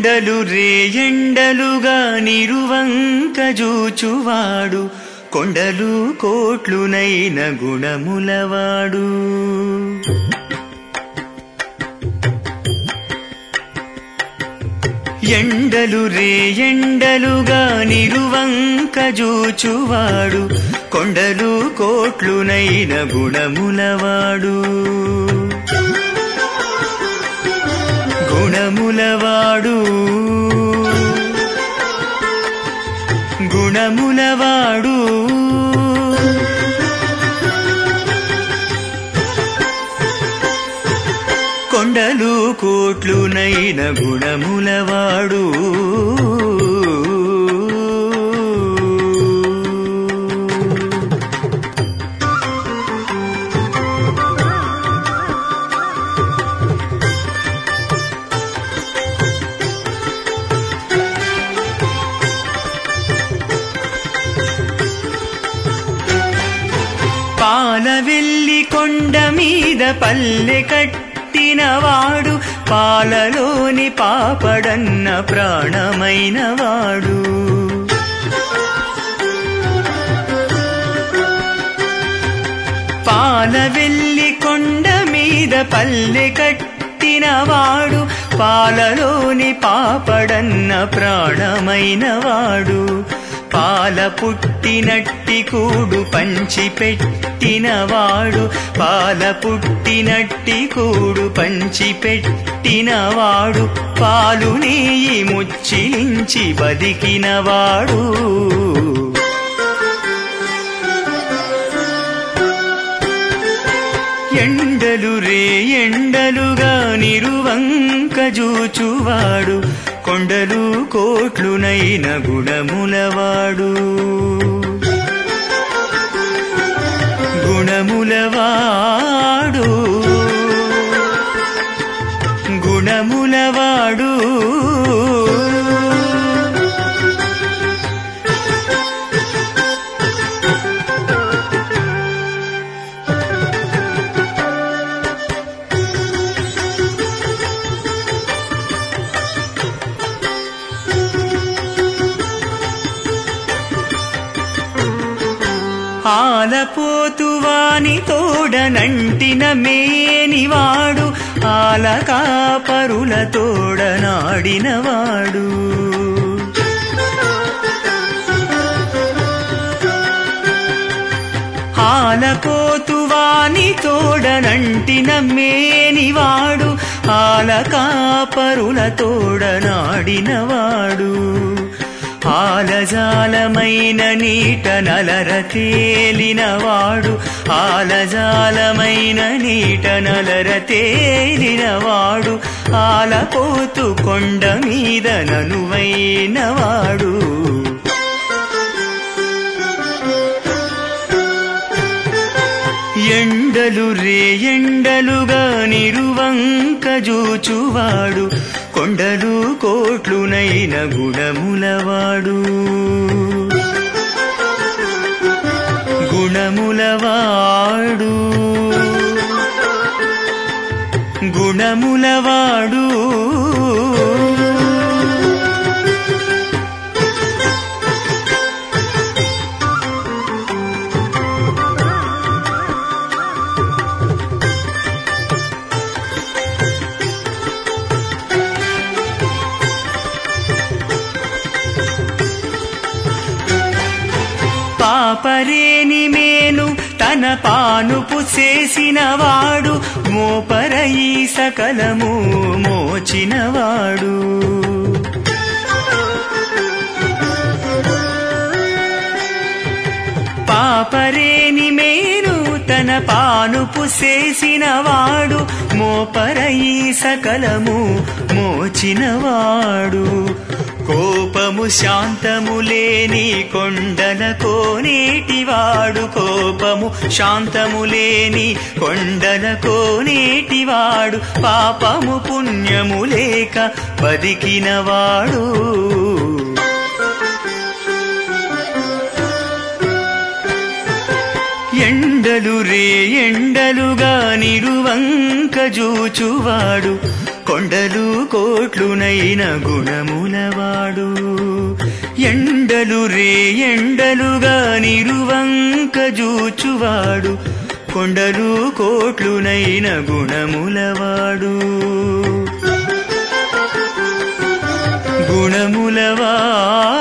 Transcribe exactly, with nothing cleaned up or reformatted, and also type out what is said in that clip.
ఎండలు రే ఎండలుగా నిరువంక జూచువాడు కొండలు కోట్లునైన గుణములవాడు. ఎండలు రే ఎండలుగా నిరువంక జూచువాడు కొండలు కోట్లునైన గుణములవాడు. గుణములవాడు గుణములవాడు కొండలు కోట్లునైన గుణములవాడు. పాలవెల్లి కొండ మీద పల్లె కట్టినవాడు పాలలోని పాపడన్న ప్రాణమైనవాడు. పాలవెల్లి కొండ మీద పల్లె కట్టినవాడు పాలలోని పాపడన్న ప్రాణమైనవాడు. పాల పుట్టినట్టి కూడు పంచిపెట్టినవాడు పాల పుట్టినట్టి కూడు పంచిపెట్టినవాడు పాలు నెయ్యి ముచ్చిలించి బతికినవాడు. ఎండలు రే ఎండలుగా నిరువంక జూచువాడు కొండలు కోట్లునైన గుణములవాడు. గుణములవాడు గుణములవాడు ఆలపోతువాని తోడనంటిన మేనివాడు ఆలకాపరుల తోడనాడినవాడు. ఆలపోతువాని తోడనంటిన మేనివాడు ఆలకాపరుల తోడనాడినవాడు. ఆలజాలమైన నీట నలర తేలినవాడు ఆలజాలమైన నీట నలర తేలినవాడు ఆలపోతు కొండ మీద ననువైనవాడు. ఎండలు రే ఎండలుగా నిరువంక జూచువాడు కొండలు కోట్లునైన గుణములవాడు. గుణములవాడు గుణములవాడు పాపరేని మేను తన పానుపు చేసినవాడు మోపరయి సకలము మోచినవాడు. పాపరేని మేను తన పానుపు చేసినవాడు మోపరయి సకలము మోచినవాడు. కోపము శాంతము లేని కొండల కోనేటివాడు కోపము శాంతము లేని కొండల కోనేటివాడు పాపము పుణ్యము లేక బతికినవాడు. ఎండలు రే ఎండలుగా నిరువంక జూచువాడు కొండలు కోట్లునైన గుణములవాడు ఎండలు రే ఎండలుగా నిరువంక జూచువాడు కొండలు కోట్లునైన గుణములవాడు గుణములవాడు